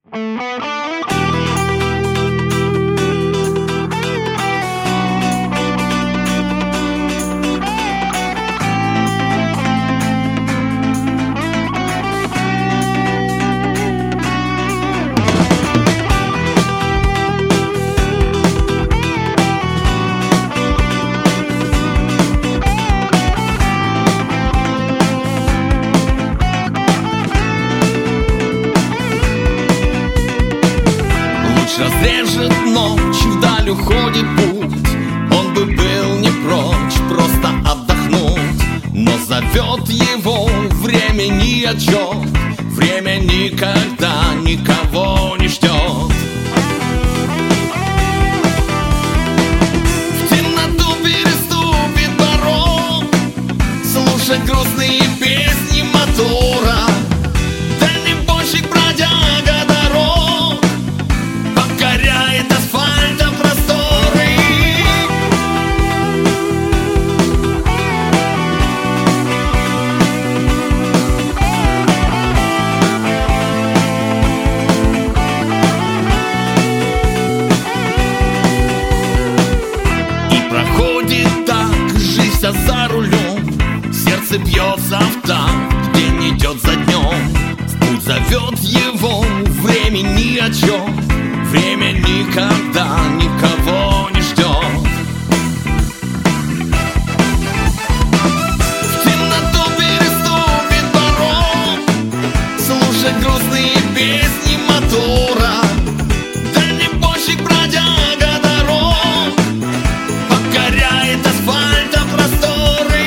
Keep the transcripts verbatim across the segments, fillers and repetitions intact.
Разрежет ночь, вдаль уходит путь. Он бы был не прочь просто отдохнуть, но зовет его времени отчет. Время никогда никого не ждет. В темноту переступит порог, слушать грустные песни мотора. Дальнебойщик, бродяга дорог, покоряет асфальтом просторы. И проходит так жизнь вся за рулем, сердце бьется в такт, день идет за днем. В путь зовет его времени отчет. Время никогда никого не ждет. В темноту переступит порог, слушать грустные песни мотора. Дальнебойщик, бродяга дорог, покоряет асфальтом просторы.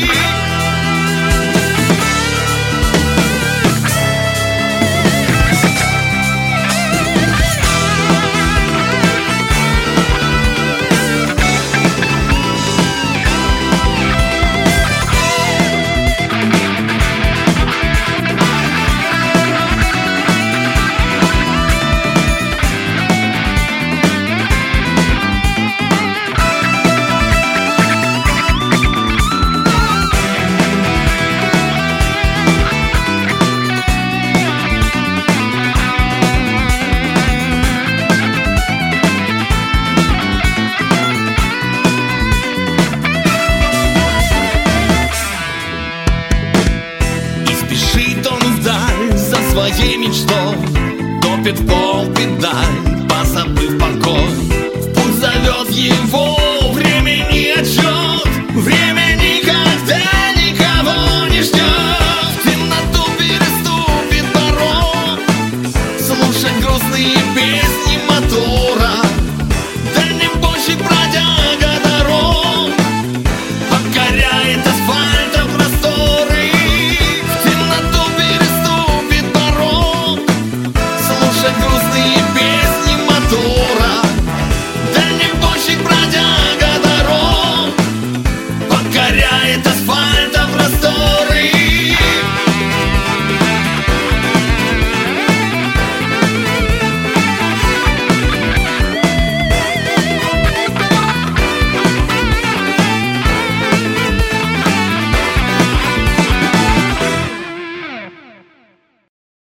Своей мечтой топит в пол педаль, позабыв покой. В путь зовет его времени отчет. Время никогда никого не ждет. В темноту переступит порог, слушать грустные песни